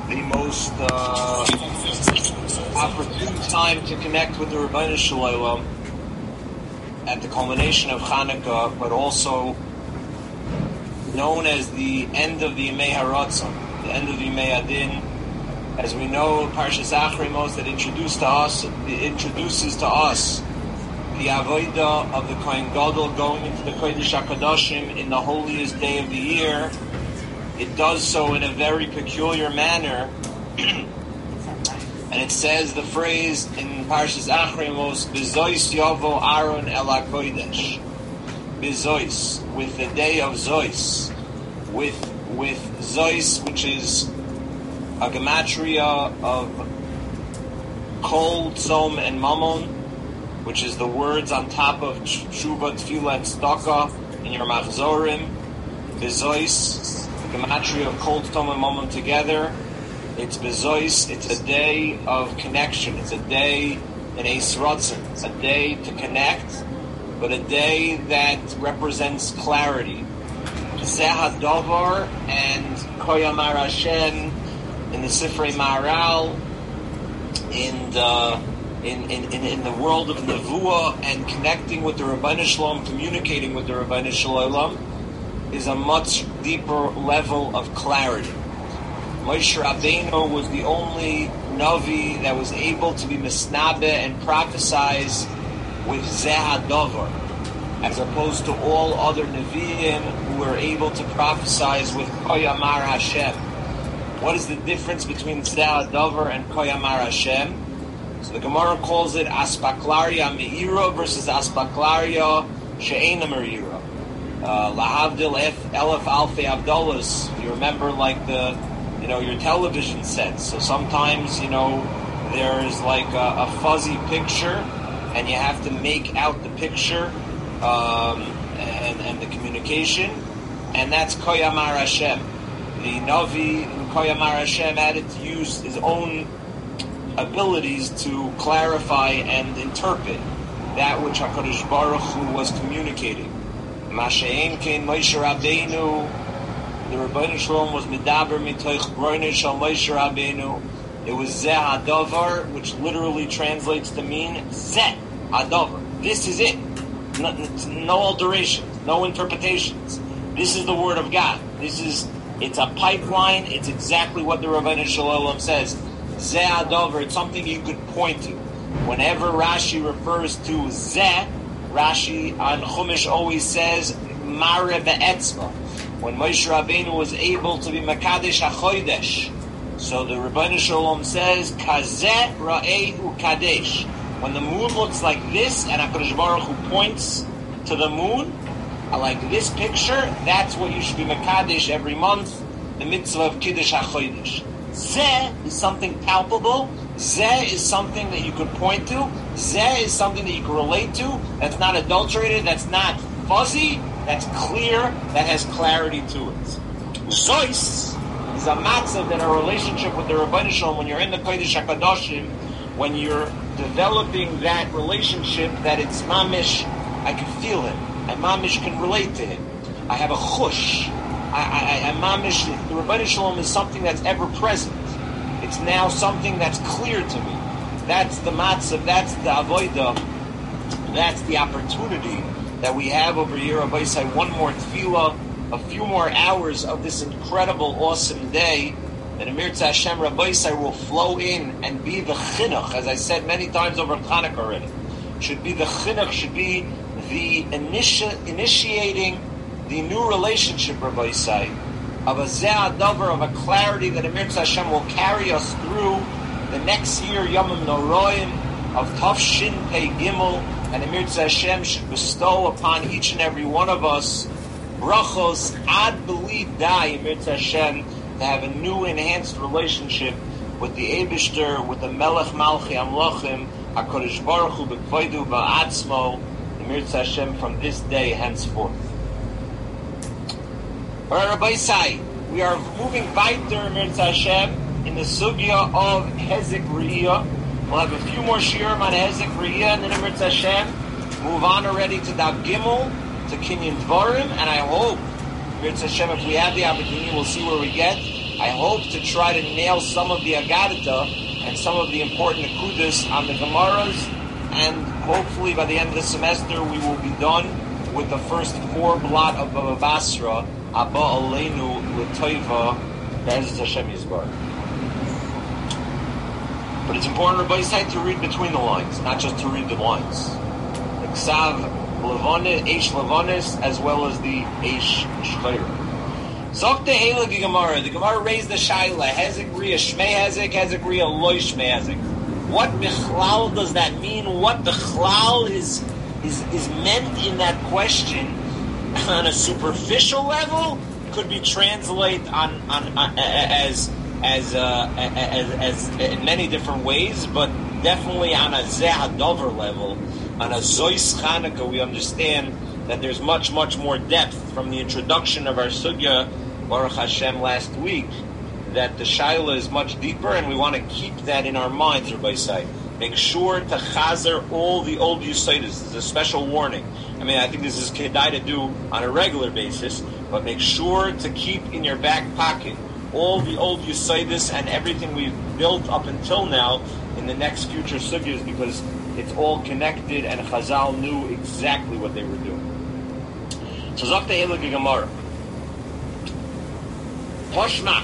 the most opportune time to connect with the Rebbeinu Shalom at the culmination of Hanukkah, but also known as the end of the Yemei HaRatzon, the end of the Yemei Adin. As we know, Parshas Acharei that introduces to us the avodah of the Kohen Gadol going into the Kodesh HaKadoshim in the holiest day of the year. It does so in a very peculiar manner. And it says the phrase in Parshas Acharei Bezois Yavo Aaron El HaKodesh. Bezois, with the day of Zois. With Zois, which is a gematria of Kol, Tzom, and Mammon, which is the words on top of Tshuva, Tefillah, and Tzedakah in your Machzorim. Bezois, the gematria of Kol, Tzom, and Mammon together. It's Bezois, it's a day of connection. It's a day in Eis Ratzon. It's a day to connect, but a day that represents clarity. Zeh HaDavar and Koyamar Hashem in the Sifrei Maharal, in the world of Nevuah, and connecting with the Rebbeinu Shalom, communicating with the Rebbeinu Shalom, is a much deeper level of clarity. Moshe Rabbeinu was the only Navi that was able to be Misnabeh and prophesize with Zeh HaDavar, as opposed to all other Nevi'im who were able to prophesize with Koyamar Hashem. What is the difference between Zeh HaDavar and Koyamar Hashem? So the Gemara calls it Aspaklaria Me'ira versus Aspaklaria She'ena Me'ira. Lahavdil Elef Alfei Avdolas. You remember, like your television sets. So sometimes, there's like a fuzzy picture, and you have to make out the picture and the communication, and that's Koyamar Hashem. The Navi in Koyamar Hashem had to use his own abilities to clarify and interpret that which HaKadosh Baruch Hu was communicating. Masha'en Kein Moshe Rabbeinu, the Rebbeinu Shalom was Medaber Mitoich Groinish Shal Moshe Rabbeinu. It was Zeh HaDavar, which literally translates to mean Zeh HaDavar. This is it. No alterations, no interpretations. This is the Word of God. It's a pipeline. It's exactly what the Rebbeinu Shalom says. Zeh HaDavar, it's something you could point to. Whenever Rashi refers to Zeh, Rashi on Chumash always says Mare Be'etzma. When Moshe Rabbeinu was able to be Makadesh HaChodesh, so the Rebbeinu Shalom says Kazeh Ra'ehu Kadesh. When the moon looks like this, and HaKadosh Baruch Hu points to the moon, like this picture, that's what you should be Makadesh every month, the mitzvah of Kiddush HaChodesh. Zeh is something palpable. Zeh is something that you could point to. Zeh is something that you can relate to. That's not adulterated. That's not fuzzy. That's clear. That has clarity to it. Zois is a matzav in a relationship with the Rebbeinu Shalom. When you're in the Kodesh HaKadoshim, when you're developing that relationship, that it's mamish, I can feel him. I mamish can relate to him. I have a chush. I mamish, the Rebbeinu Shalom is something that's ever present. It's now something that's clear to me. That's the matzav, that's the avodah, that's the opportunity that we have over here. Rabbi say one more tefillah, a few more hours of this incredible, awesome day, that Amir Hashem Rabbi say will flow in and be the chinuch, as I said many times over Hanukkah already. Should be the chinuch, should be the initiating the new relationship, Rabbi say, of a Zeh HaDavar, of a clarity that Amir Hashem will carry us through the next year, Yomim Noroim, of Tafshin Pei Gimel, and Amir Hashem should bestow upon each and every one of us brachos ad beli dai, Amir Hashem, to have a new enhanced relationship with the Eibishter, with the Melech Malchi Amlochim, HaKadosh Baruch Hu B'Kvodu Ba'atzmo, Amir Hashem, from this day henceforth. Alright, Rabbi Sai, we are moving weiter, Amir Hashem, in the sugya of Hezek Re'iyah. We'll have a few more shiurim on Hezek Re'iyah, and then Amir Hashem, move on already to Daf Gimel, to Kinyan Dvarim, and I hope, Amir Hashem, if we have the opportunity, we'll see where we get. I hope to try to nail some of the Agadita and some of the important Nekudas on the Gemaras, and hopefully by the end of the semester we will be done with the first 4 blot of Baba Basra, Abba Aleinu L'Toiva, Be'ezus Hashem Yisbar. But it's important, Rabbi Yisai, to read between the lines, not just to read the lines. The Ksav Levonis, Eish Levonis, as well as the Eish Shchayra. Zok the Heilige Gemara. The Gemara raised the Shaila. Hezek Ria Shmei Hezek, Hezek Ria Loi Shmei Hezek. What Bichlal does that mean? What Bichlal is meant in that question on a superficial level could be translated as in many different ways, but definitely on a Zeh HaDover level, on a Zois Chanukah, we understand that there's much, much more depth from the introduction of our Sugya, Baruch Hashem, last week, that the Shaila is much deeper, and we want to keep that in our minds, Rabbi Say. Make sure to chazer all the old Yusaitis. This is a special warning. I mean, I think this is kedai to do on a regular basis, but make sure to keep in your back pocket all the old Yusaitis and everything we've built up until now in the next future sugyas, because it's all connected, and Chazal knew exactly what they were doing. So Zakta Heilige Gemara. Hoshma.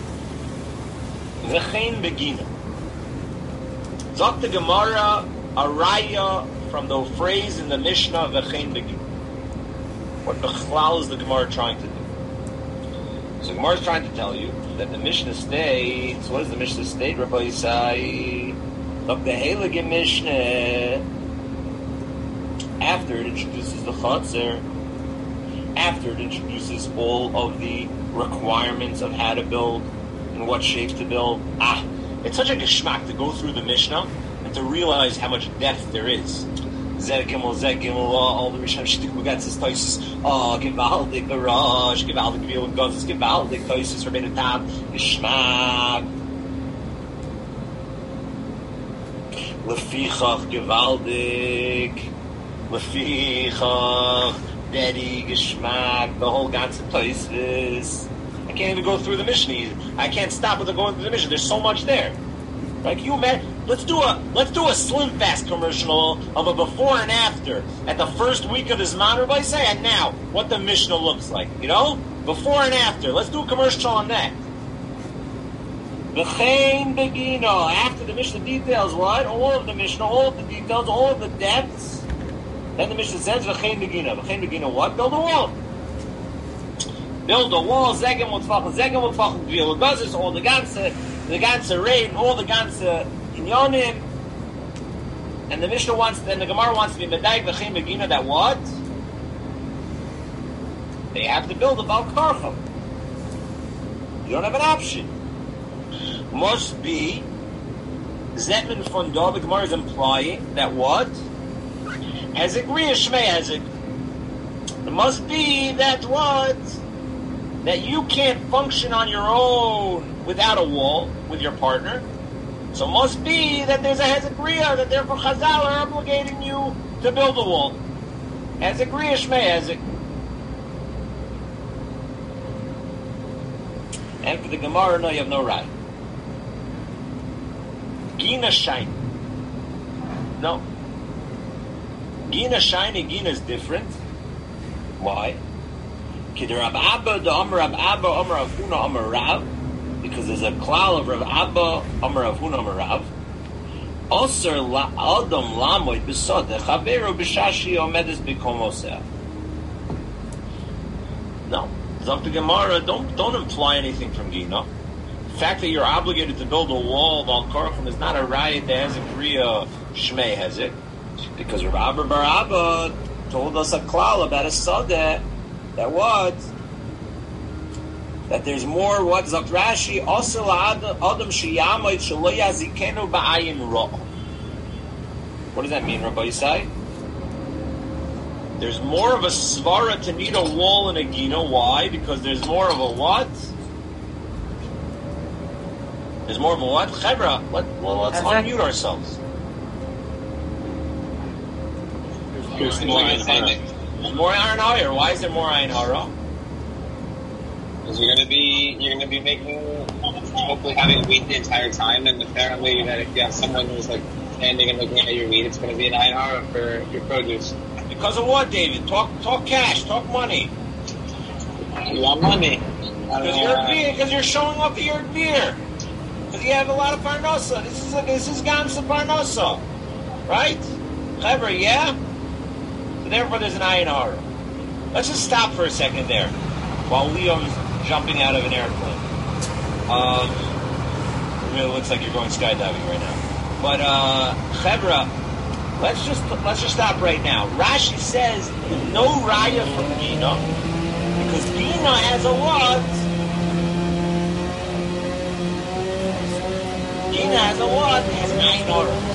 V'chein begina. Zakta Gemara, a raya from the phrase in the Mishnah, V'chein begina. What Bechlal is the Gemara trying to do? So the Gemara is trying to tell you that the Mishnah states, what does the Mishnah state, Rabbi Yisai? Look, the Heilige Mishnah, after it introduces the Chatzar, after it introduces all of the requirements of how to build and what shape to build, it's such a geschmack to go through the Mishnah and to realize how much depth there is. Zeh Gimel, all the Rishon Shtik Mugatzis Toises, Givaldik Barash, Givaldik Vil and Gozis, Givaldik Toises, Rabbeinu Tam, Geschmack. Lefichach Givaldik, Lefichach, Dedi, Geschmack, the whole ganze Toises. I can't even go through the Mishnah. I can't stop without going through the Mishnah. There's so much there. Like you, man, let's do a Slim Fast commercial of a before and after at the first week of the Zman, everybody say, and now what the Mishnah looks like. You know, before and after. Let's do a commercial on that. V'chein begino. After the Mishnah details what? All of the Mishnah, all of the details, all of the depths. Then the Mishnah says v'chein begino. V'chein begino what? Build a wall. Build a wall. Zegem l'tfachim. Zegem l'tfachim. Gvil l'gazis. All the ganze rain, all the ganze inyonim, and the Mishnah wants, and the Gemara wants to be medayik v'chein begina that what? They have to build a Bal Karcham. You don't have an option. Must be Zetman von Dor. The Gemara is implying that what? Hezek Riyah Shmei Hezek. It must be that what? That you can't function on your own without a wall with your partner. So it must be that there's a Hezek Riyah, that therefore Chazal are obligating you to build a wall. Hezek Riyah Shmei Hezek. And for the Gemara, no, you have no right. Gina shiny. No. Gina shiny, Gina is different. Why? Because there's a klal of Rav Abba, Amar Rav Huna, Amar Rav. Osir Adam Lamoid Besodeh Chaveru B'Shashi Omedes B'Komoseh. No, Dr. Gemara, don't imply anything from Gina. The fact that you're obligated to build a wall of Al Karchim is not a riot that has a Kriya Shmei Hezek, because Rav Abba Bar Abba told us a klal about a Sodeh that what? That there's more, what Zok Rashi, also Adam Shiyamoid Shelo Yazikenu Ba'ayin Ro. What does that mean, Rabbi Yisai? There's more of a svara to need a wall in a Gina. Why? Because there's more of a what? There's more of a what? Chevra, let's unmute ourselves. There's more iron higher. Why is there more iron hara? Because you're gonna be making hopefully having wheat the entire time, and apparently that if you have someone who's like standing and looking at your wheat, it's going to be an INR for your produce. Because of what, David? Talk cash, talk money. You want money. Because you're showing off the Yerd beer. Because you have a lot of parnosa. This is Gamsa parnosa. Right? Clever, yeah? So therefore there's an ayin hara. Let's just stop for a second there while Leon's jumping out of an airplane. It really looks like you're going skydiving right now. But Chevra, let's just stop right now. Rashi says no raya from Gina because Gina has a what? Gina has a what? It has an ayin hara.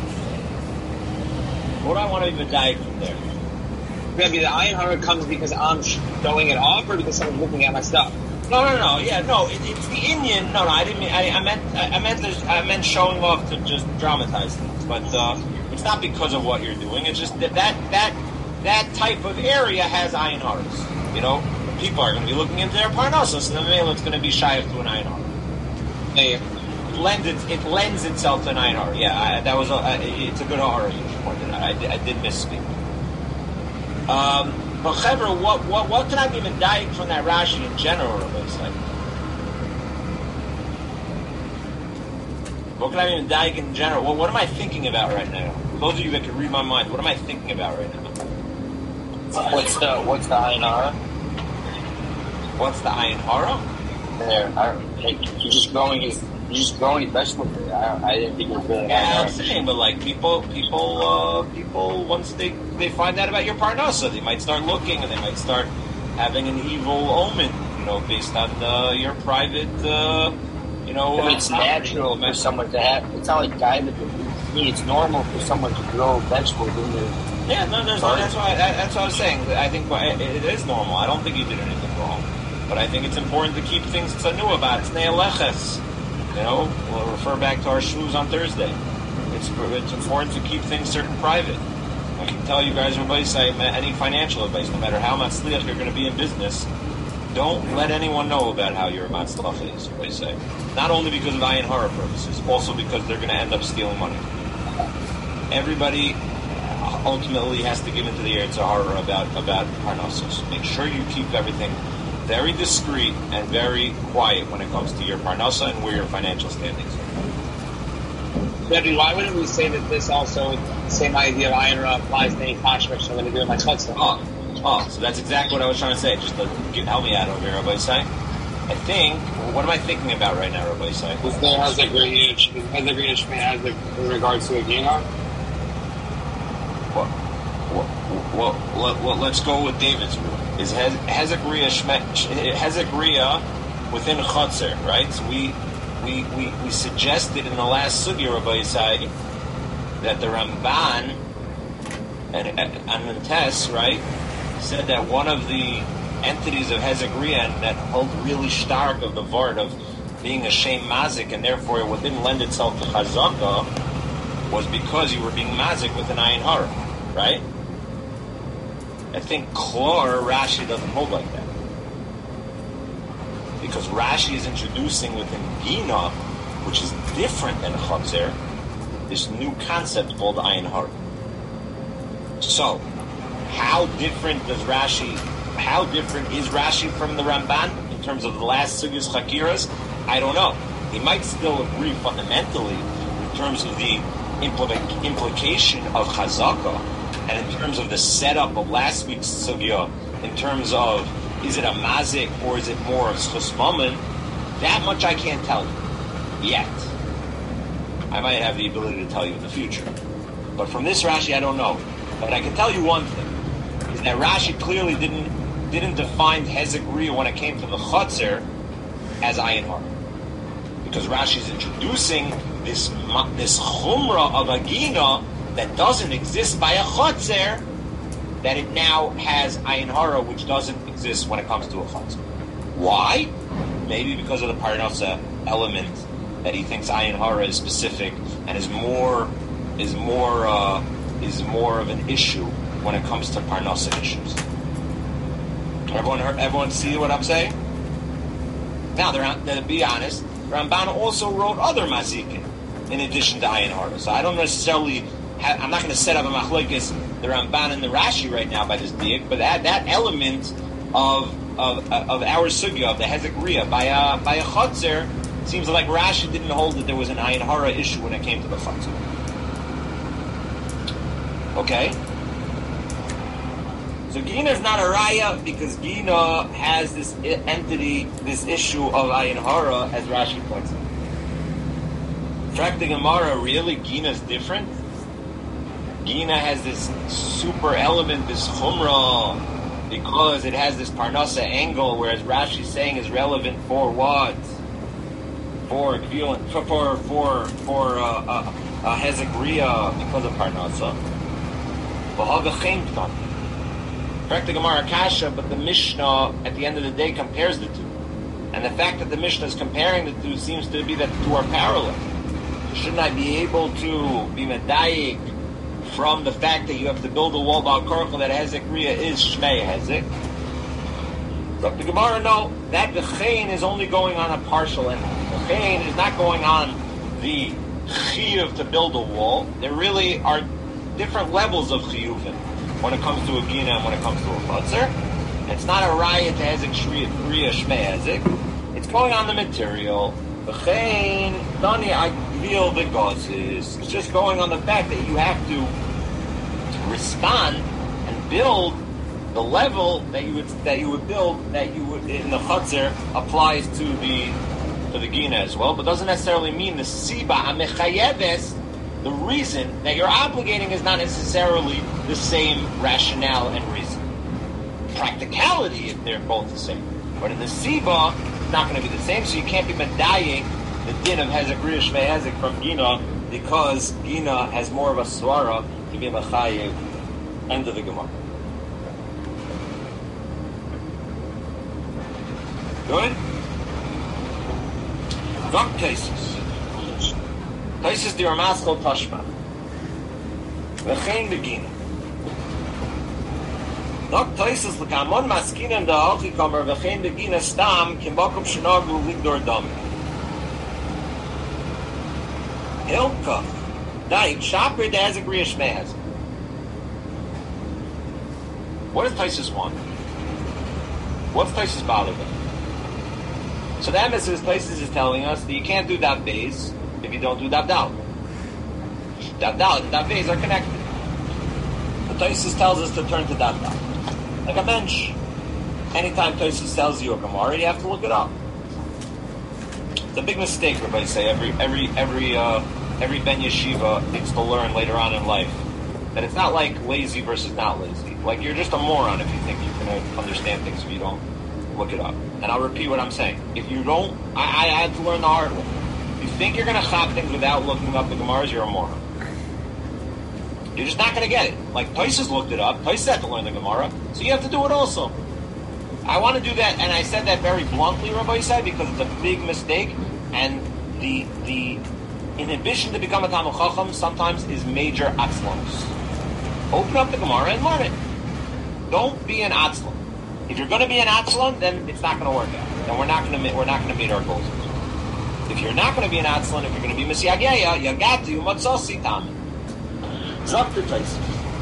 What do I want to be medayik from there? Maybe the ayin hara comes because I'm showing it off, or because someone's looking at my stuff. No. Yeah, no. It's the Indian. No. I didn't mean. I meant showing off to just dramatize things. But it's not because of what you're doing. It's just that type of area has ayin haras. You know, people are going to be looking into their parnasa, so the male is going to be shy to an ayin hara. Yeah. It lends itself to an ayin hara. Yeah, it's a good hara you pointed out. I did misspeak. But Chevra, what can I be medayik from that Rashi in general? What can I be medayik in general? Well, what am I thinking about right now? For those of you that can read my mind, what am I thinking about right now? What's the ayin hara? What's the ayin hara? There, you're just growing vegetables there. I didn't think it was really. Yeah, I'm saying, but like people, once they find out about your parnasa, they might start looking and they might start having an evil omen, based on your private, it's natural for someone to have. It's not like guy that me. It's normal for someone to grow vegetables in their. Yeah, no, that's what I was saying. I think it is normal. I don't think you did anything wrong, but I think it's important to keep things tzanu about it. It's ne'aleches. We'll refer back to our shmooze on Thursday. It's important to keep things certain private. I can tell you guys, everybody say any financial advice, no matter how matzliach you're going to be in business, don't let anyone know about how your matzliach is. Everybody say, not only because of ayin hara purposes, also because they're going to end up stealing money. Everybody ultimately has to give into the Yetzer Hara about parnassos. Make sure you keep everything very discreet and very quiet when it comes to your parnasa and where your financial standings are. Rebbe, why wouldn't we say that this also, the same idea of ayin hara applies to any kashmir I'm going to do in my chutzpah? So that's exactly what I was trying to say. Just to help me out over here, Rabbi Isai. I think, what am I thinking about right now, Rabbi Isai? Is there Hezek Shmei in regards to a Gina? Well, let's go with David's rule. Is Hezek Riyah within Chotzer, right? So we suggested in the last sugya, Rabbi Yisai, that the Ramban and Mentes, right, said that one of the entities of Hezek Riyah that hold really stark of the vart of being a shem mazik, and therefore it didn't lend itself to chazaka, was because you were being mazik with an ayin hara, right? I think Klor Rashi doesn't hold like that. Because Rashi is introducing within Gina, which is different than Chotzer, this new concept called ayin hara. So, how different is Rashi from the Ramban in terms of the last Sugyas Chakiras? I don't know. He might still agree fundamentally in terms of the implication of Chazaka, and in terms of the setup of last week's sugya, in terms of is it a mazik or is it more of schus mammon, that much I can't tell you yet. I might have the ability to tell you in the future. But from this Rashi, I don't know. But I can tell you one thing, is that Rashi clearly didn't define Hezek Riyah when it came to the Chotzer as ayin hara. Because Rashi is introducing this chumrah of a gina that doesn't exist by a chotzer, that it now has ayin hara, which doesn't exist when it comes to a chotzer. Why? Maybe because of the parnasa element that he thinks ayin hara is specific and is more of an issue when it comes to parnasa issues. Everyone see what I'm saying? Now, to be honest, Ramban also wrote other mazikin in addition to ayin hara. So I don't necessarily, I'm not going to set up a machlokes the Ramban and the Rashi right now by this diak, but that element of our sugya of the hezek riyah by a chotzer seems like Rashi didn't hold that there was an ayin hara issue when it came to the chotzer. Okay. So Gina is not a raya because Gina has this entity, this issue of ayin hara, as Rashi points out. Track the Gemara, really Gina is different. Gina has this super element, this chumrah, because it has this parnasa angle, whereas Rashi is saying is relevant for what? For hezek riyah because of parnasa. Correct the Gemara Kasha, but the Mishnah at the end of the day compares the two. And the fact that the Mishnah is comparing the two seems to be that the two are parallel. Shouldn't I be able to be medayik from the fact that you have to build a wall by Korcha that hezek riyah is shmei hezek? Correct the Gemara, no, that v'chein is only going on a partial end. V'chein is not going on the chiyuv to build a wall. There really are different levels of chiyuvim when it comes to a gina and when it comes to a chotzer. It's not a raya to hezek riyah shmei hezek. It's going on the material. V'chein dani agvil v'gozis. It's just going on the fact that you have to respond and build the level that you would build in the chotzer applies to the gina as well, but doesn't necessarily mean the siba amechayeves. The reason that you're obligating is not necessarily the same rationale and reason. Practicality, if they're both the same. But in the Siba, it's not going to be the same, so you can't be medaying the din of hezek riyah shmei hezek from Gina, because Gina has more of a swara to be mechayev. End of the Gemara. Good? Dog cases. Places the Ramaskal Tashma. V'chein begina. Dog places l'kamon maskinim da'alchi kamer v'chein begina stam kimbakum shenogu ligdor dami. Hilka. Daik shaper da'ezek riyah shmei hezek. What does Taisus want? What's Taisus bother with? So the emphasis Taisus is telling us that you can't do Dav Beis if you don't do Dav Dal. Dav Dal and Dav Beis are connected. The Taisus tells us to turn to Dav Dal. Like a bench. Anytime Taisus tells you a Gemara, you have to look it up. It's a big mistake, everybody say. Every Ben Yeshiva needs to learn later on in life that it's not like lazy versus not lazy. Like you're just a moron if you think you're going to understand things if you don't look it up. And I'll repeat what I'm saying. If you don't, I had to learn the hard way. If you think you're going to chop things without looking up the Gemaras, you're a moron. You're just not going to get it. Like Taisus looked it up. Taisus had to learn the Gemara, so you have to do it also. I want to do that, and I said that very bluntly, Rabbi said, because it's a big mistake, and the inhibition to become a Talmid Chacham sometimes is major atzlons. Open up the Gemara and learn it. Don't be an atzlon. If you're going to be an atzlon, then it's not going to work out. Then we're not going to meet our goals. If you're not going to be an atzlon, if you're going to be Mesiageya, Yagatu, Matzosi, Tam. Zok the Taisus.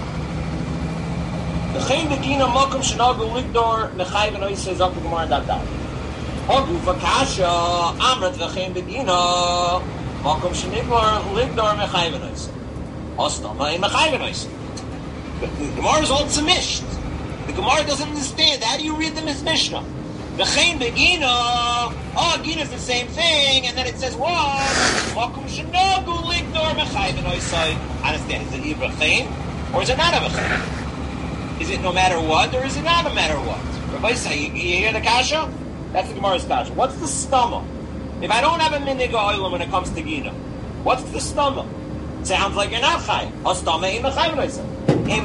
The Chaim Begina Mokum Shenogu Ligdor Mechai V'Noisei Zok the Gemara Dav Dav. Hogu Vakasha Amrat V'Chaim Begina Mokum Shenigor Ligdor Mechai V'Noisei. Ostama Mechai V'Noisei. The Gemara is all tzamished. The Gemara doesn't understand. How do you read them as Mishnah? V'chein begina. Oh, gina is the same thing, and then it says what? Makom shenogu ligdor mechai v'noisai. Understand? Is it either v'chein or is it not a v'chein? Is it no matter what or is it not no matter what? Rabbi say, you hear the kasha? That's the Gemara's kasha. What's the stomach? If I don't have a minig oilam when it comes to gina, what's the stomach? Sounds like you're not chai. Ostama in mechai v'noisai. But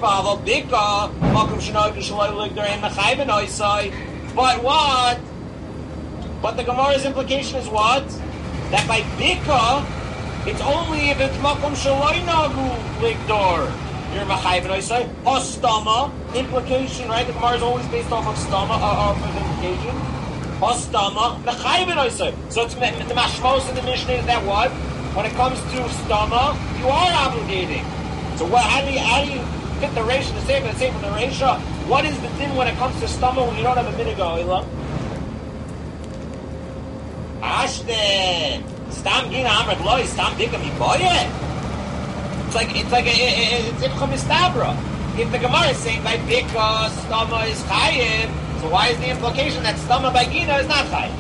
what? But the Gemara's implication is what? That by Bika, it's only if it's Makom Shaloi Nagu Ligdor. You're Machai V'Noisai. Hostama, implication, right? The Gemara is always based off of Stama, of implication. Ostama, the chayvin oisay. So it's the mashmos in the Mishnah is that what? When it comes to stama, you are obligating. So how do you fit the ratio the same from the ratio? What is the din when it comes to stama when you don't have a minig oila? Ashte stam gina amrat loy stam dika miboye. It's ifcha mistabra. If the Gemara is saying by bika stama is chayiv, so why is the implication that stama by gina is not chayiv?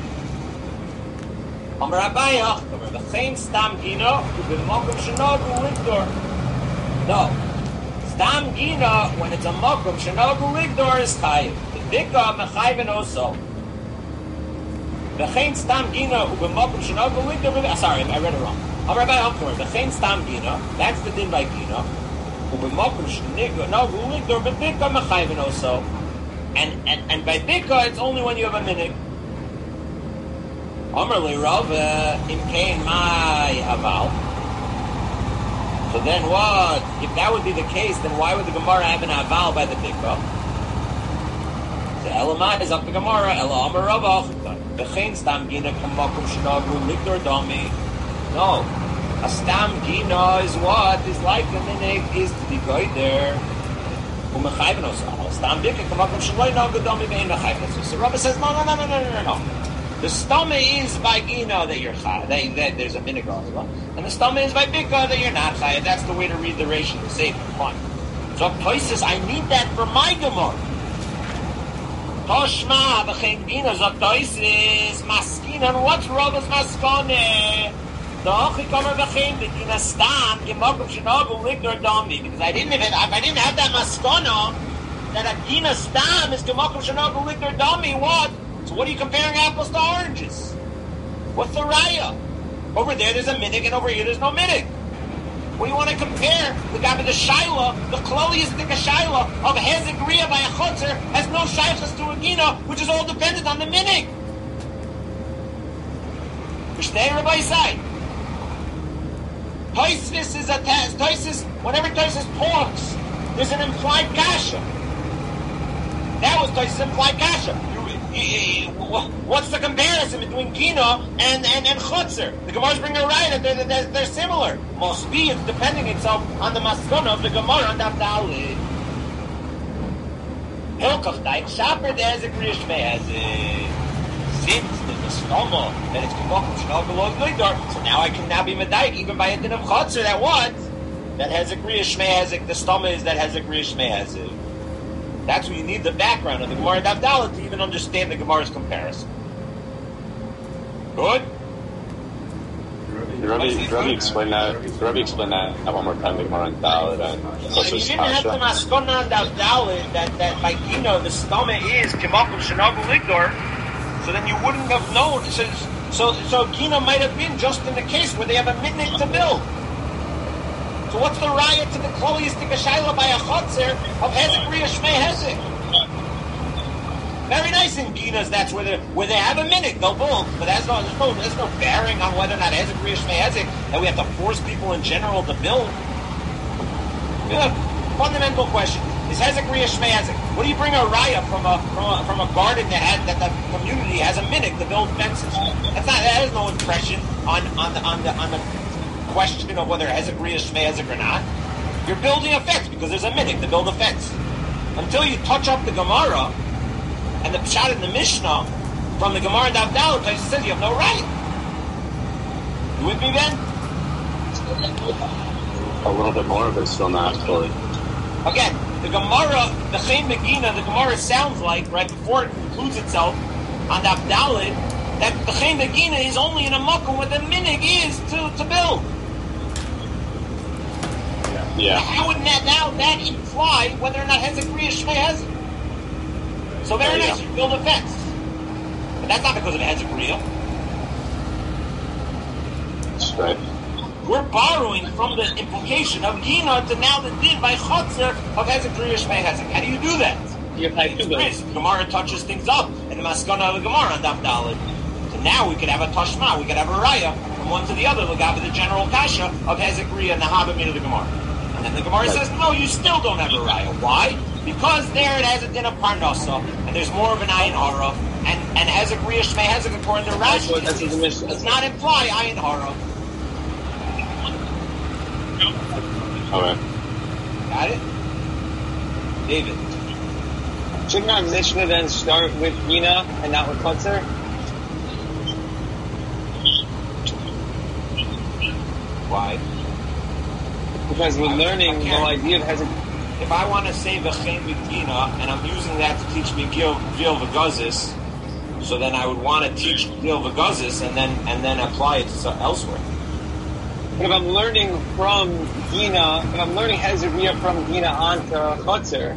Amar Abayach, the same stam gina b'makom shenagu ligdor. No, stam gina when it's a makom shenagu ligdor is chayiv. The bika mechayven also. The same stam gina b'makom shenagu ligdor. Sorry, I read it wrong. Amar Abayach, the same stam gina. That's the din by gina. B'makom shenagu ligdor, but bika mechayven also. And by bika, it's only when you have a minig. Amrli Rav in Kain my aval. So then what? If that would be the case, then why would the Gemara have an aval by the bika? The Elamai is up the Gemara. Ela Amar Ravach. B'chein stam gina k'makom shenagu ligdor dami. No, a stam gina is what is like the minig is to be going there. Umechayven osah. Stam bika k'makom shenagu dami ve'in mechayven osah. So Rava says no. The stomach is by gina that you're chayav, that there's a minig oila, and the stomach is by bika that you're not chayav. That's the way to read the ratio, the same fine. So Tosis, I need that for my Gemara. Toshma v'chein gina zok Tosis maskina. And what's Rava's maskane? The achikamer v'chein gina stam gemakom shenagu ligdor dami. Because if I didn't have that maskana that a gina stam is gemakom shenagu ligdor dami, what? So what are you comparing apples to oranges? What's the raya? Over there there's a minig and over here there's no minig. What do you want to compare? The guy with the shaila, the kloliest thing a shaila of hezegriya by a chutzer has no shaychus to a gina, which is all dependent on the minig. Mishneh Rabbi side. Toisvis is attached. Toisvis, whenever Toisvis talks, there's an implied kasha. That was Toisvis implied kasha. What's the comparison between Gina and Chutzer? The Gemara's bringing a right that they're similar. Must be, it's depending itself on the maskana of the Gemara on Daf Daled. Hilkach Daik Shaper De'ezek Rish Me'ezek. Since there's a stoma that it's Kimokum Shnal below Gligdor, so now I can now be Medaik even by a din of Chutzer that what? That Hezek Rish Me'ezek, the stoma is that Hezek Rish Me'ezek. That's where you need the background of the Gemara Daf Daled to even understand the Gemara's comparison. Good? Rabbi explain that one more time, the Gemara Daf Daled. And you didn't have the Maskona Daf Daled that by Gino the stomach is Kimakum Shenagu Ligdor, so then you wouldn't have known. So Gino might have been just in the case where they have a minute to build. So what's the raya to the kloliistic shayla by a chotzer of hezek riya shmei hezek? Very nice in Ginas. That's where they have a minute, they'll build, but there's no bearing on whether or not hezek riya shmei hezek that we have to force people in general to build. Yeah, fundamental question is hezek riya shmei hezek. What do you bring a raya from a garden that the community has a minute to build fences? That has no impression on the question of whether hezek riya shmei hezek or not. You're building a fence because there's a minhag to build a fence. Until you touch up the Gemara and the pshat in the Mishnah from the Gemara Daf Daled, it says you have no right. You with me, Ben? A little bit more, but still not fully. Again, the Gemara, the Chaim Megina, the Gemara sounds like right before it concludes itself on Daf Daled that the Chaim Megina is only in a makom where the minhag is to build. Yeah. How would that imply whether or not hezek riya shmei hezek? So very nice, you build a fence, but that's not because of hezek riya. That's right. We're borrowing from the implication of Gina to now the din by chotzer of hezek riya shmei hezek. How do you do that? You have two ways. Gemara touches things up, and the maskana of the Gemara on Daf Daled. So now we could have a tashma, we could have a raya from one to the other. Look at the general kasha of hezek riya and the habamid of the Gemara. And then the Gemara says, no, you still don't have a raya. Why? Because there it has a din of parnasa, and there's more of an ayin hara, And Hezek Riyah Shmei Hezek according to Rashi does not imply Ayin Hara. Okay. Got it? David. Shouldn't our Mishnah then start with Gina and not with Kotzer? Why? Because we're learning the idea of Hezek. If I want to say V'chein V'Gina, and I'm using that to teach me Gil V'Gazis, so then I would want to teach Gil V'Gazis and then apply it to elsewhere. But if I'm learning from Gina, if I'm learning Hezek Riyah from Gina onto Kotzer,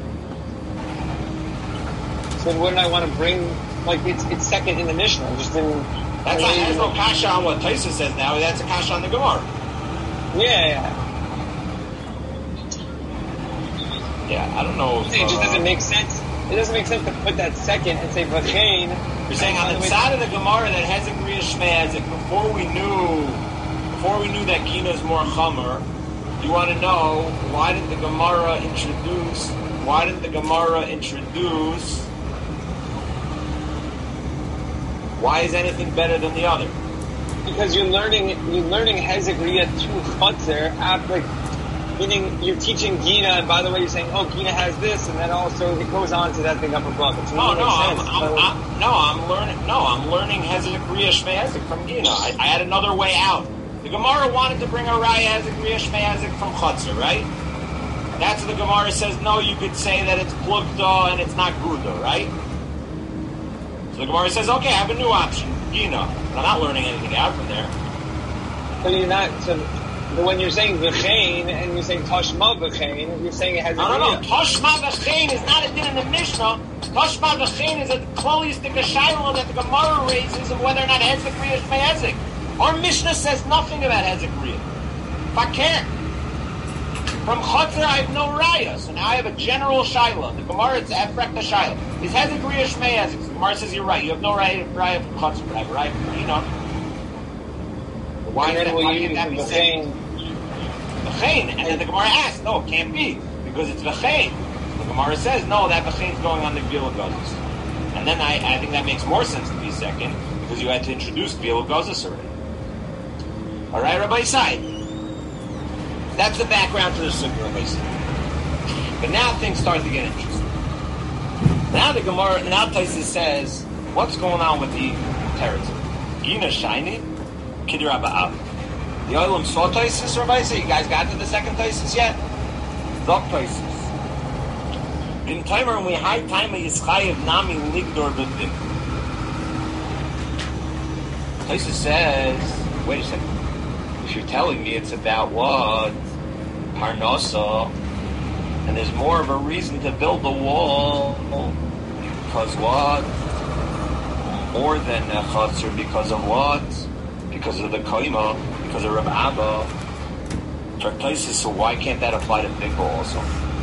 so wouldn't I want to bring, like, it's second in the Mishnah, just in... That's not, there's no kasha on what Taisa says now, that's a kasha on the Gemara. Yeah. Yeah, I don't know if... It just doesn't make sense. It doesn't make sense to put that second and say V'chein. You're saying on the side of the Gemara that Hezek Riyah Shmei Hezek, before we knew that Gina is more Chomer, you want to know, why didn't the Gemara introduce why is anything better than the other? Because you're learning Hezek Riyah to Chotzer after, meaning you're teaching Gina, and by the way, you're saying, oh, Gina has this, and then also it goes on to that thing up above. I'm learning Hezek Riyah Shmei Hezek from Gina. I had another way out. The Gemara wanted to bring a Raya Hezek Riyah Shmei Hezek from Chotzer, right? That's what the Gemara says. No, you could say that it's Plugda and it's not Guda, right? So the Gemara says, okay, I have a new option, Gina. But I'm not learning anything out from there. So you're not. So when you're saying V'chein and you're saying Tashma V'chein, you're saying it has. No. Tashma V'chein is not a din in the Mishnah. Tashma V'chein is a klolistic shayla that the Gemara raises of whether or not Hezek Riyah Shmei Hezek. Our Mishnah says nothing about Hezek Riyah. If I can't. From Chotzer, I have no raya, so now I have a general shayla. The Gemara, it's Efrek the shayla. Is Hezek Riyah Shmei Hezek? The Gemara says you're right. You have no raya from Chotzer, but I have a raya from Gina. Why can't that be said? V'chein, and then the Gemara asks, no, it can't be, because it's V'chein. The Gemara says, no, that V'chein is going on the Gvil Gazos. And then I think that makes more sense to be second, because you had to introduce Gvil Gazos already. Alright, Rabbi Isai. That's the background to the Sukkah, Rabbi Isai. But now things start to get interesting. Now the Gemara, now Taisa says, what's going on with the territory? Gina shiny, Kidder Abba Abba. The Olam saw Taisus, Rabbi Isai. You guys got to the second Taisus yet? Zok Taisus. In time when we high time of Yischayev Nami Ligdor B'Dim. Taisus says, wait a second. If you're telling me it's about what? Parnasa, and there's more of a reason to build the wall, because what? More than Echatzer, because of what? Because of the Koima, because of Rav Abba. So why can't that apply to Bikka also?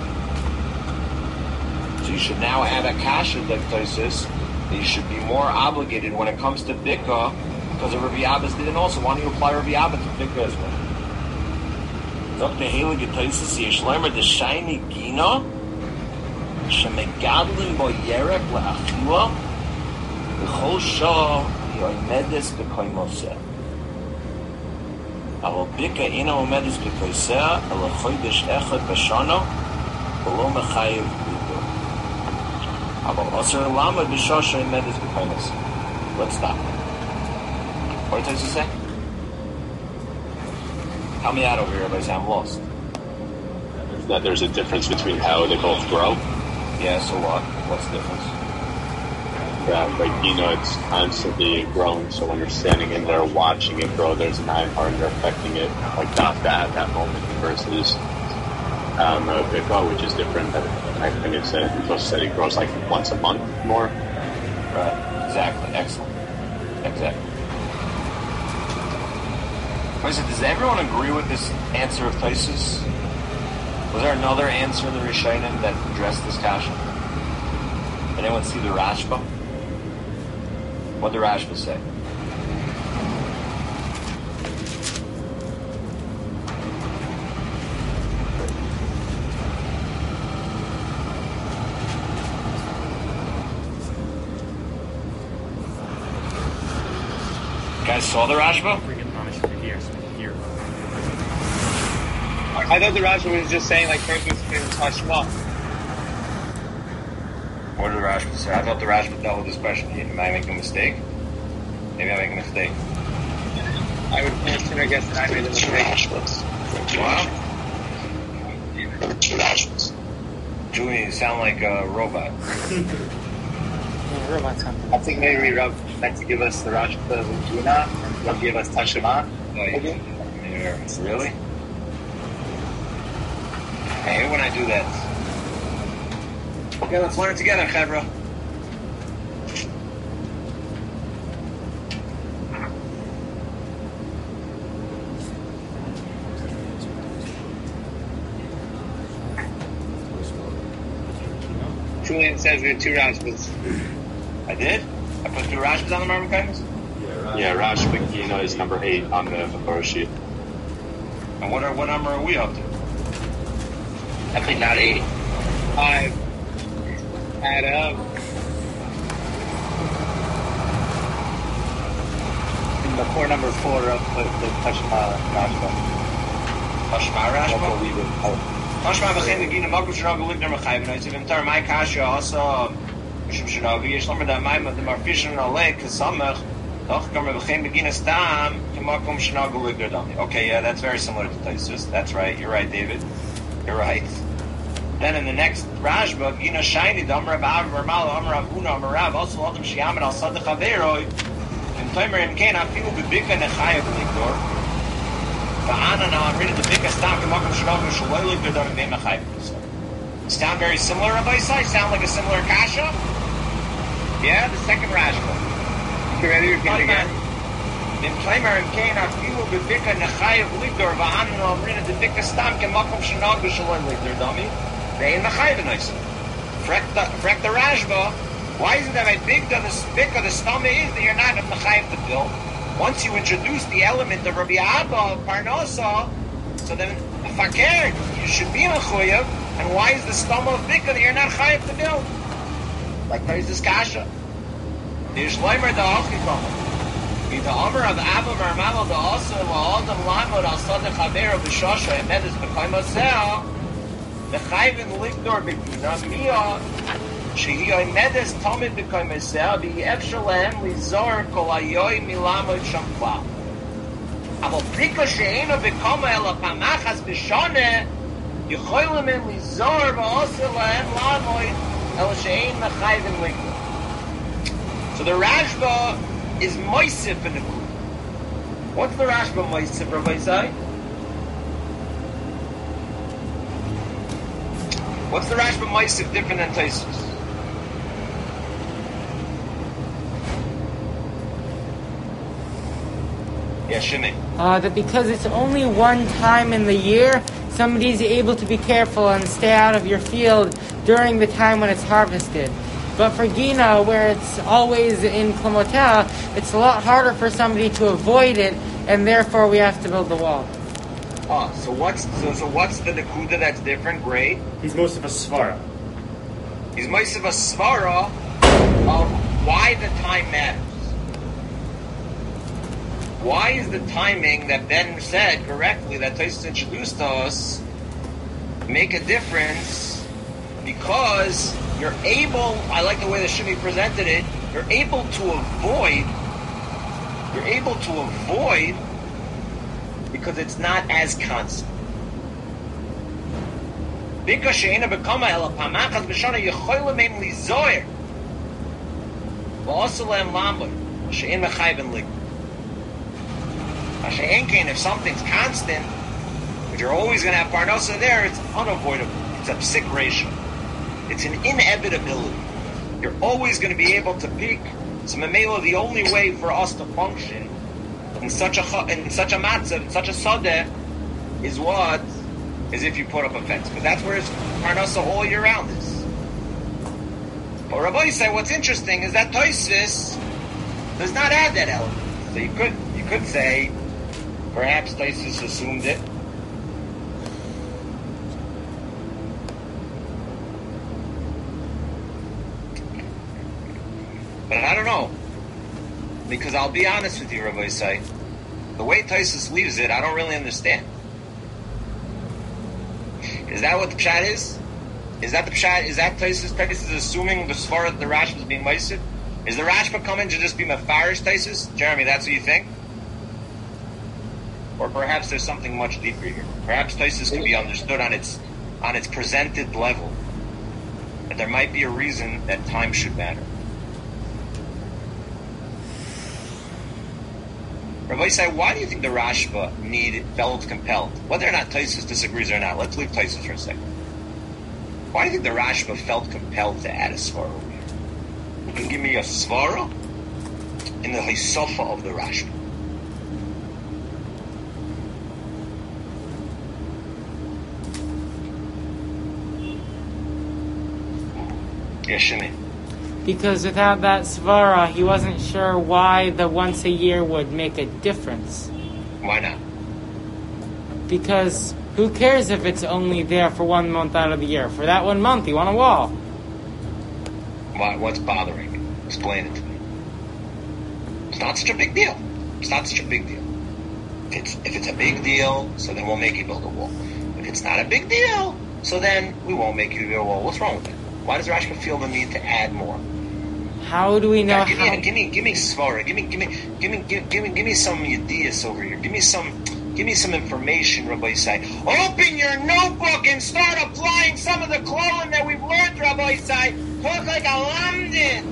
So you should now add a kasha Dektosis, that you should be more obligated when it comes to Bikka, because of Rabbi Abba's didn't also. Why don't you apply Rabbi Abba to Bikka as well? Dr. Heilige Taisus Yeshlemer the shiny Gina Shemegadlim bo Yerek le'achila V'chol shah yoimedes b'koimoseh Aval Bikka ina omedes b'koiseh Ala chodesh echad b'shana V'lo mechayev b'ito Aval Aser Lama b'shah yoimedes b'koimoseh. Let's stop. What did Taisus say? Help me out over here, everybody. I'm lost. That there's a difference between how they both grow. Yeah, so what? What's the difference? Yeah, like, it's constantly growing, so when you're standing in there watching it grow, there's an eye hard, you're affecting it, like, not that at that moment, versus Bikka, which is different. I think it's supposed to say it grows like once a month more. Right. Exactly. Excellent. Exactly. Does everyone agree with this answer of Taisus? Was there another answer in the Rishonim that addressed this kasha? Did anyone see the Rashba? What did the Rashba say? guys saw the Rashba? I thought the Rashba was just saying like first was Hashma. What did the Rashba say? I thought the Rashba dealt with this question. Am I making a mistake? Maybe I'm making a mistake. I would sooner guess that I made a mistake. Wow. Julian, you sound like a robot. I think maybe we meant to give us the Rashba of Gina and they'll give us Tashima. Really? I hate when I do that. Okay, let's learn it together, Chevra. Julian says we have 2 Rashbas. I did? I put 2 Rashbas on the Marmor Kaimas? Yeah, Rashba Gina is number 8 on the Torah sheet. And what number are we up to? Definitely not 8. 5. Add up. In the core number 4 of the Tashma Rashba. Tashma Rashba? Tashma Rashba? the Gina Makum Shiraga Ligner Machayim. I said, Tar Mai Kasha also Mishum Shiraga. Yesh Lomer da Mai the Marfishan Alek Samach. Doch Kamer B'chein Begina Stam Makum Shiraga Ligner Dami. Okay, yeah, that's very similar to Taisus. That's right. You're right, David. You're right. Then in the next Rashba, Gina Shaini, the Amr Rav Ramal, Amr Rav Huna, Amr Rav, also Adam Shiaman al Sadach Averoi, and Tomer and Kain, Afilu Bibika Nechayev Ligdor. Va'ana, now I'm reading the Bika Stam, Kamakum Shiragu Shaloi Ligdor, Dami Beim Nechayev. Sound very similar, Rabbi Isai? Sound like a similar Kasha? Yeah, the second Rashba. You ready to repeat again? In Tomer and Kain, Afilu Bibika Nechayev Ligdor, Va'ana, now I'm reading the Bika Stam, Kamakum Shiragu Shaloi Ligdor, Dami. They in the Chayvenois. Frek the Rashba. Why is it that my big of the stomach is that you're not in the Chayv to build? Once you introduce the element of Rabbi Abba, Parnasa, so then Fakir, you should be in a Chuyav. And why is the stomach of big that you're not Chayv to build? Like there is this Kasha. The Shleimer the Achikam. The Amr of Abba Marmalo the Asa Adam Lamod al Sadech Haber of the Shasha and Medes Bekaimosel. The Chayvin Ligdor Begina Mia Shehi Medes Tomid Bekaimosel Be Efshalem Lizor Kol Ayoy Milamod Shamkla. Avo Prika Sheina Bekama Ela Pamachas Bishane Yechoylem in Lizor Va'oselem Lamoid El Shein the Chayvin Ligdor. So the Rashba is Moisif in the group. What's the Rashba Moisif, Rabbi Isai? What's the Rashba Moisif different than Taisus? Yeah, Shimei. That because it's only one time in the year, somebody's able to be careful and stay out of your field during the time when it's harvested. But for Gina, where it's always in Klamotah, it's a lot harder for somebody to avoid it, and therefore we have to build the wall. So what's the Nakuda that's different? Great. He's most of a Svara. He's most of a Svara of why the time matters. Why is the timing that Ben said correctly, that Tosfos introduced to us, make a difference? Because you're able, I like the way the Shimi presented it, you're able to avoid, because it's not as constant. Because she'ena bekama ela pamachas b'shana yechoylem em lizoyer v'oselem lamboy she'en mechayven lig. She'enkein, if something's constant, if you're always going to have parnosa there, it's unavoidable. It's a psik ratio. It's an inevitability. You're always going to be able to peak. So memela, the only way for us to function in such a matzah, in such a sadeh, is what? Is if you put up a fence. But that's where it's parnasa all year round is. But Rabbi said what's interesting is that Tosfos does not add that element. So you could say perhaps Tosfos assumed it. But I don't know. because I'll be honest with you, Rabbi Isai, the way Taisus leaves it, I don't really understand. Is that what the pshat is? Is that the pshat? Is that Taisus? Taisus is assuming the svara that the Rashba is being meisid? Is the Rashba coming to just be mefarish Taisus? Jeremy, that's what you think? Or perhaps there's something much deeper here. Perhaps Taisus can be understood on its presented level. But there might be a reason that time should matter. Rabbi Isai, why do you think the Rashba felt compelled? Whether or not Taisus disagrees or not, let's leave Taisus for a second. Why do you think the Rashba felt compelled to add a svara over here? You can give me a svara in the hisofa of the Rashba. Yeah, Shimei. Because without that svara, he wasn't sure why the once a year would make a difference. Why not? Because who cares if it's only there for 1 month out of the year? For that 1 month, you want a wall. What's bothering you? Explain it to me. It's not such a big deal. It's not such a big deal. If it's a big deal, so then we'll make you build a wall. If it's not a big deal, so then we won't make you build a wall. What's wrong with that? Why does Rashba feel the need to add more? How do we know? God, give me svara. Give me some ideas over here. Give me some information, Rabbi Isai. Open your notebook and start applying some of the klolim that we've learned, Rabbi Isai. Talk like a lamdin.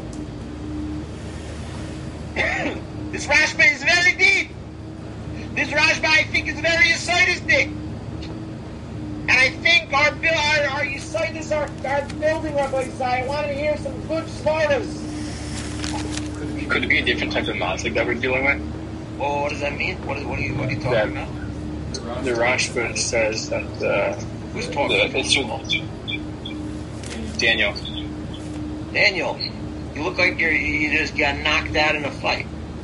This Rashba is very deep. This Rashba, I think, is very Yesodistic. And I think our Yesodis are building, Rabbi Isai. I wanted to hear some good svaras. Could it be a different type of mazik that we're dealing with? Well, what does that mean? What are you talking about? The Rashba says that who's talking? Daniel. Daniel, you look like you just got knocked out in a fight.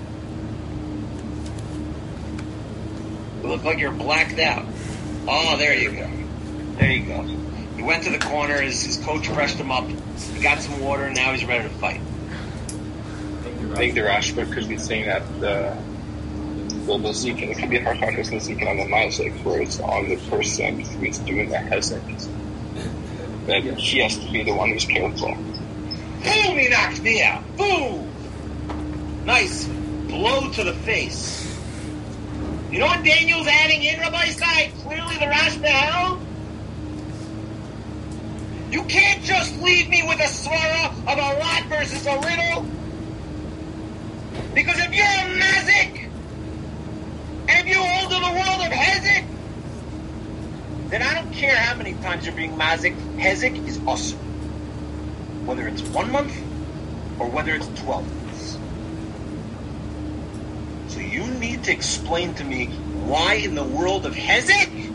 You look like you're blacked out. Oh, there you go. There you go. He went to the corner. His coach pressed him up. He got some water, and now he's ready to fight. I think the Rashba could be saying that the Zikin, it could be Harchakas and Zikin on the Mazik, where it's on the person who's doing the Hezek. That he has to be the one who's careful. Boom! He knocked me out. Boom! Nice blow to the face. You know what Daniel's adding in, Rabbi Isai? Clearly the Rashba held. You can't just leave me with a svara of a lot versus a little. Because if you're a mazik, and if you hold to the world of hezek, then I don't care how many times you're being mazik. Hezek is awesome. Whether it's 1 month or whether it's 12 months. So you need to explain to me why in the world of hezek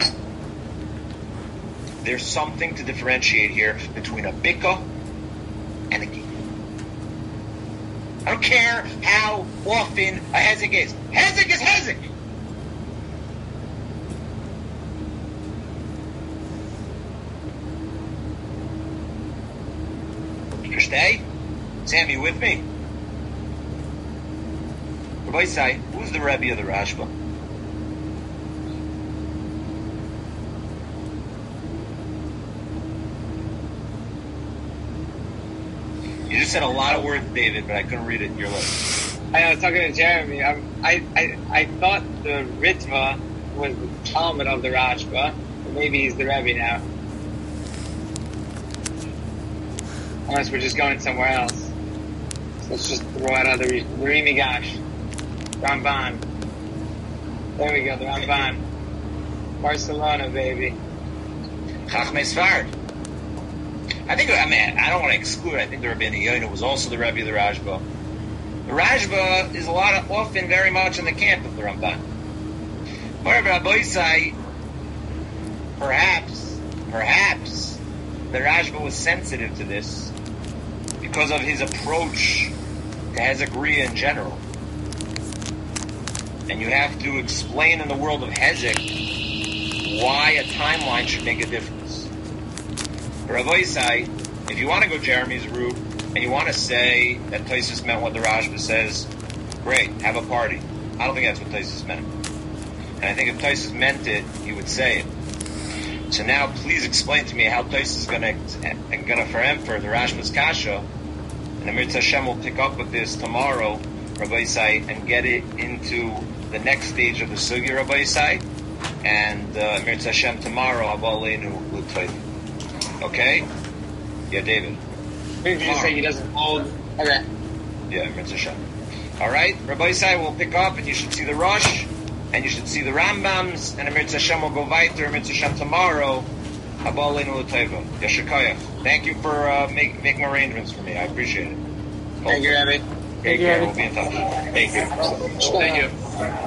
there's something to differentiate here between a bika and a gita. I don't care how often a hezek is. Hezek is hezek. Stay? Sam, you with me? Rabbi Isai, who's the Rebbe of the Rashba? You just said a lot of words, David, but I couldn't read it in your lips. I was talking to Jeremy. I thought the Ritva was the Talmud of the Rashba, but maybe he's the Rebbe now. Unless we're just going somewhere else. So let's just throw out other reasons. Rimi Gash. Ramban. There we go, the Ramban. Barcelona, baby. Chachmei Sfard. I don't want to exclude. I think the Rabbeinu Yonah was also the Rebbe of the Rashba. The Rashba is often very much in the camp of the Ramban. However, Rabbi Isai, perhaps, the Rashba was sensitive to this because of his approach to Hezekriya in general. And you have to explain in the world of Hezek why a timeline should make a difference. Rabbi Isai, if you want to go Jeremy's route, and you want to say that Tosfos meant what the Rashba says, Great, have a party. I don't think that's what Taisus meant. And I think if Taisus meant it, he would say it. So now, please explain to me how Taisus is gonna for the Rashba's Kasha, and Amir Hashem will pick up with this tomorrow, Rabbi Isai, and get it into the next stage of the Sugya, Rabbi Isai, and Amir Hashem tomorrow, Abaleinu L'Toiv. Okay? Yeah, David. Maybe you just say he doesn't hold. Okay. Yeah, Amir Hashem. All right, Rabbi Isai will pick up, and you should see the Rosh, and you should see the Rambams, and Amir Hashem will go weiter, Amir Hashem tomorrow, Abaleinu L'Toiv. Yeshakayach. Thank you for making arrangements for me. I appreciate it. Thank you, Abby. Take care. We'll be in touch. Thank you. Thank you.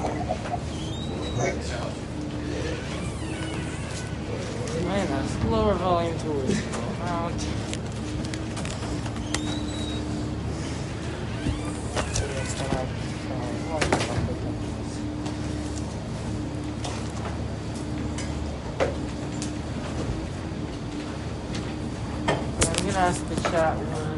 Man, that's lower volume towards amount. I'm gonna ask the chat.